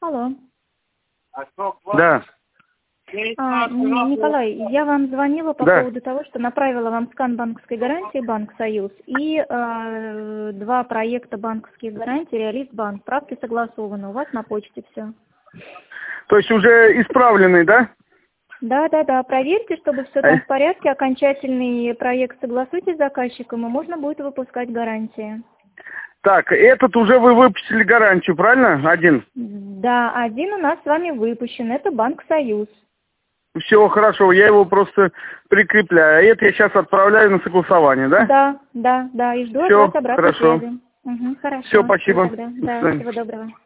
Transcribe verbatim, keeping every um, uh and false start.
Алло. Да. А, Николай, я вам звонила по Да. поводу того, что направила вам скан банковской гарантии Банк Союз и э, два проекта банковских гарантий Реалист Банк. Правки согласованы, у вас на почте все. То есть уже исправленный, да? Да, да, да. Проверьте, чтобы все А- там в порядке. Окончательный проект согласуйте с заказчиком, и можно будет выпускать гарантии. Так, этот уже вы выпустили гарантию, правильно? Один. Да, один у нас с вами выпущен. Это Банк Союз. Все хорошо, я его просто прикрепляю. А это я сейчас отправляю на согласование, да? Да, да, да. И жду от Все вас обратной хорошо. связи. Угу, хорошо. Все, спасибо. Всего тогда. До Да, свидания. всего доброго.